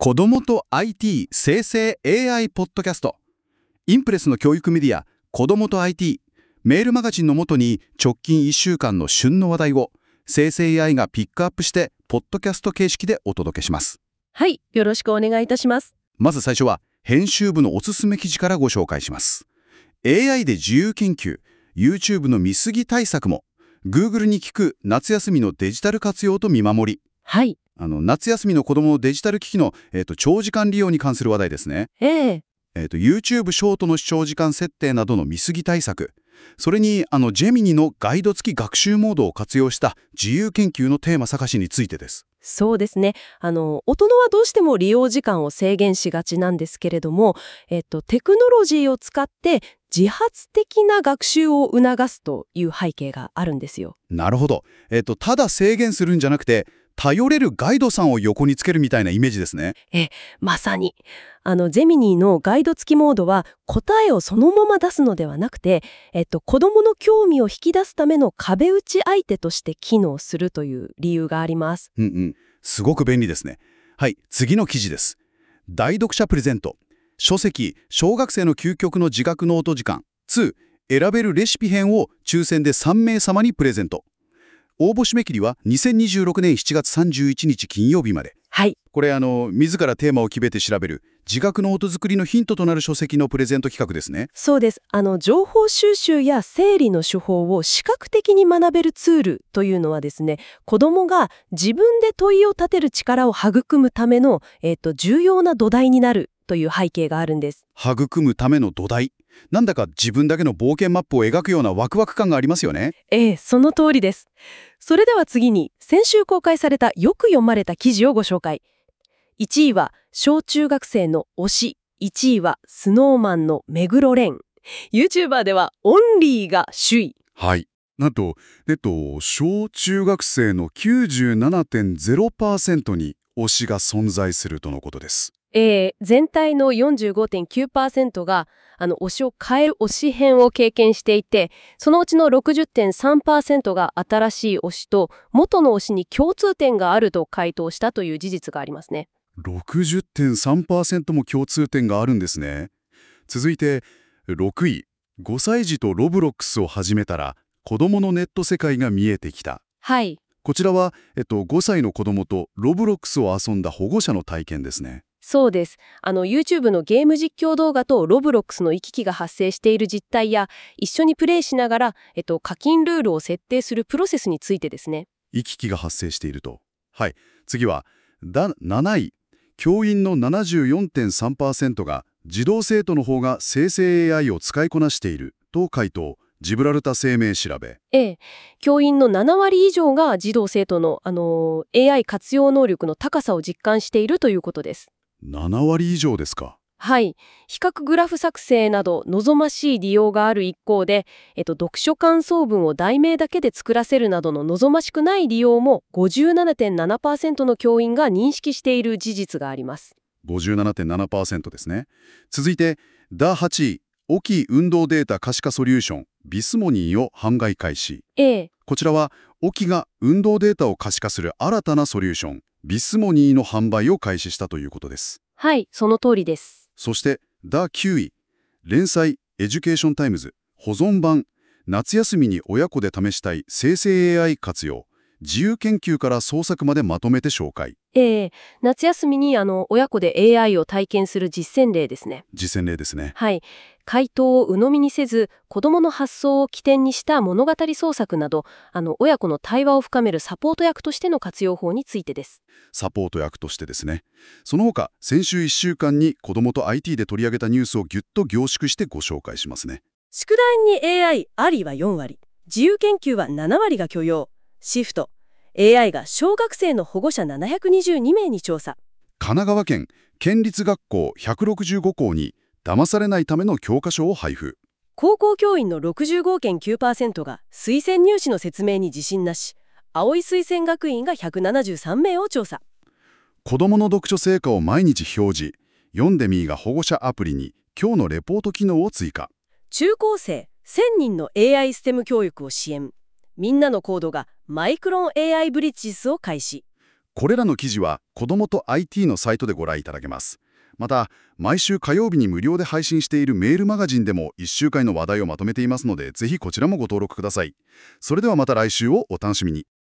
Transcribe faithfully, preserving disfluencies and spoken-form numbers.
子どもと アイティー 生成 エーアイ ポッドキャスト。インプレスの教育メディア、子どもと アイティー、メールマガジンのもとに直近いっしゅうかんの旬の話題を生成 エーアイ がピックアップして、ポッドキャスト形式でお届けします。 はい、よろしくお願いいたします。 まず最初は、編集部のおすすめ記事からご紹介します。エーアイ で自由研究、YouTube の見過ぎ対策も、Google に聞く夏休みのデジタル活用と見守り。 はい。 あの夏休みの子どものデジタル機器の、えーと、長時間利用に関する話題ですね。 えええーと、YouTube ショートの視聴時間設定などの見過ぎ対策。それにあのジェミニのガイド付き学習モードを活用した自由研究のテーマ探しについてです。 そうですね。あの、大人はどうしても利用時間を制限しがちなんですけれども、えっと、テクノロジーを使って自発的な学習を促すという背景があるんですよ。 なるほど。えーと、ただ制限するんじゃなくて、頼れるガイドさんを横につけるみたいなイメージですね。 え、まさに。あの、ジェミニーのガイド付きモードは答えをそのまま出すのではなくて、えっと、子供の興味を引き出すための壁打ち相手として機能するという理由があります。 うんうん。すごく便利ですね。はい、次の記事です。大読者プレゼント。書籍、小学生の究極の自学ノート時間。に、選べるレシピ編を抽選でさんめいさまにプレゼント。応募締め切りはにせんにじゅうろくねんしちがつさんじゅういちにち金曜日まで。 はい。 これあの、自らテーマを決めて調べる、自学ノート作りのヒントとなる書籍のプレゼント企画ですね。 そうです。あの、情報収集や整理の手法を視覚的に学べるツールというのはですね、子供が自分で問いを立てる力を育むための、えっと、重要な土台になるという背景があるんです。 育むための土台。なんだか自分だけの冒険マップを描くようなワクワク感がありますよね。 ええ、その通りです。それでは次に、先週公開されたよく読まれた記事をご紹介。いちいは小中学生の推し、いちいはスノーマンの目黒蓮。YouTuber ではオンリーが首位。 はい。なんと、えっと、小中学生の きゅうじゅうななてんゼロパーセント に推しが存在するとのことです。 えー、全体の よんじゅうごてんきゅうパーセント があの推しを変える推し編を経験していて、そのうちの ろくじゅってんさんパーセント が新しい推しと元の推しに共通点があると回答したという事実がありますね。 ろくじゅってんさんパーセント も共通点があるんですね。続いてろくい、ごさい児とロブロックスを始めたら子どものネット世界が見えてきた。 はい。 こちらは、えっと、ごさいの子どもとロブロックスを遊んだ保護者の体験ですね。 そうです。あの YouTube のゲーム実況動画とロブロックスの行き来が発生している実態や、一緒にプレイしながら、えっと、課金ルールを設定するプロセスについてですね。 行き来が発生していると。はい。次はだなない。教員の ななじゅうよんてんさんパーセント が児童生徒の方が生成 エーアイ を使いこなしていると回答。ジブラルタ生命調べ。 ええ、教員のななわり以上が児童生徒の、あのー、エーアイ 活用能力の高さを実感しているということです。 ななわり以上ですか。 はい。比較グラフ作成など望ましい利用がある一方で、えっと、読書感想文を題名だけで作らせるなどの望ましくない利用も ごじゅうななてんななパーセント の教員が認識している事実があります。 ごじゅうななてんななパーセント ですね。続いてだはちい。大きい運動データ可視化ソリューションビスモニーを販売開始。 ええ。 こちらはオキが運動データを可視化する新たなソリューションビスモニーの販売を開始したということです。 はい、その通りです。 そしてだきゅうい。連載エデュケーションタイムズ保存版夏休みに親子で試したい生成 エーアイ 活用自由研究から創作までまとめて紹介。 ええ、夏休みにあの親子で エーアイ を体験する実践例ですね。 実践例ですね。 はい。回答を鵜呑みにせず、子どもの発想を起点にした物語創作など、あの親子の対話を深めるサポート役としての活用法についてです。 サポート役としてですね。その他、先週いっしゅうかんに子どもと アイティー で取り上げたニュースをぎゅっと凝縮してご紹介しますね。 宿題に エーアイ ありはよんわり、自由研究はななわりが許容、シフト、エーアイ が小学生の保護者ななひゃくにじゅうにめいに調査。 神奈川県県立学校ひゃくろくじゅうごこうに騙されないための教科書を配布。 高校教員の ろくじゅうごてんきゅうパーセント が推薦入試の説明に自信なし、青い推薦学院がひゃくななじゅうさんめいを調査。 子どもの読書成果を毎日表示。読んでみーが保護者アプリに今日のレポート機能を追加。 中高生せんにんの エーアイ ステム教育を支援。みんなのコードがマイクロン エーアイ ブリッジスを開始。 これらの記事は子どもと アイティー のサイトでご覧いただけます。また、毎週火曜日に無料で配信しているメールマガジンでもいっしゅうかんの話題をまとめていますので、ぜひこちらもご登録ください。それではまた来週をお楽しみに。